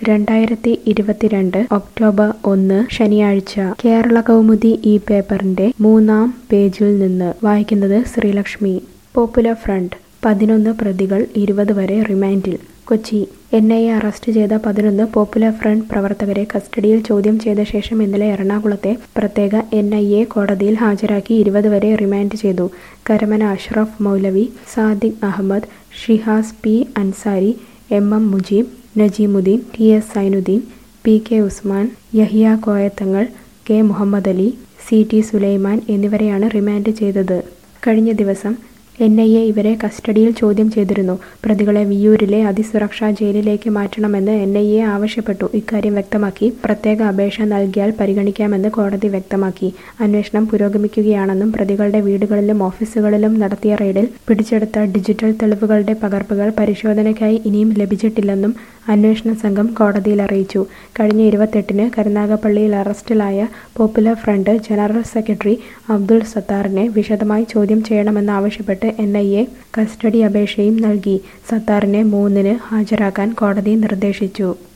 2022 October 1 ശനിയാഴ്ച കേരളകൗമുദി ഈ പേപ്പറിന്റെ 3-ാം പേജിൽ നിന്ന് വായിക്കുന്നത് ശ്രീലക്ഷ്മി. പോപ്പുലർ ഫ്രണ്ട് 11 പ്രതികൾ 20 വരെ റിമാൻഡിൽ. കൊച്ചി NIA അറസ്റ്റ് ചെയ്ത 11 പോപ്പുലർ ഫ്രണ്ട് പ്രവർത്തകരെ കസ്റ്റഡിയിൽ ചോദ്യം ചെയ്ത ശേഷം ഇന്നലെ എറണാകുളത്തെ പ്രത്യേക NIA കോടതിയിൽ ഹാജരാക്കി 20 വരെ റിമാൻഡ് ചെയ്തു. കരമന അഷ്റഫ് മൗലവി, Sadiq Ahmed, Shihas P. Ansari, MM Mujeeb, Najimuddin, TS Zainuddin, PK Usman, Yahya Koyathangal, K Muhammadali, CT Sulaiman എന്നിവരെയാണ് റിമാൻഡ് ചെയ്തത്. കഴിഞ്ഞ ദിവസം NIA ഇവരെ കസ്റ്റഡിയിൽ ചോദ്യം ചെയ്തിരുന്നു. പ്രതികളെ വിയ്യൂരിലെ അതിസുരക്ഷാ ജയിലിലേക്ക് മാറ്റണമെന്ന് NIA ആവശ്യപ്പെട്ടു. ഇക്കാര്യം വ്യക്തമാക്കി പ്രത്യേക അപേക്ഷ നൽകിയാൽ പരിഗണിക്കാമെന്ന് കോടതി വ്യക്തമാക്കി. അന്വേഷണം പുരോഗമിക്കുകയാണെന്നും പ്രതികളുടെ വീടുകളിലും ഓഫീസുകളിലും നടത്തിയ റെയ്ഡിൽ പിടിച്ചെടുത്ത ഡിജിറ്റൽ തെളിവുകളുടെ പകർപ്പുകൾ പരിശോധനയ്ക്കായി ഇനിയും ലഭിച്ചിട്ടില്ലെന്നും അന്വേഷണ സംഘം കോടതിയിൽ അറിയിച്ചു. കഴിഞ്ഞ 28-ന് കരുനാഗപ്പള്ളിയിൽ അറസ്റ്റിലായ popular front general secretary Abdul സത്താറിനെ വിശദമായി ചോദ്യം ചെയ്യണമെന്നാവശ്യപ്പെട്ട് NIA കസ്റ്റഡി അപേക്ഷയും നൽകി. സത്താറിനെ 3-ന് ഹാജരാക്കാൻ കോടതി നിർദ്ദേശിച്ചു.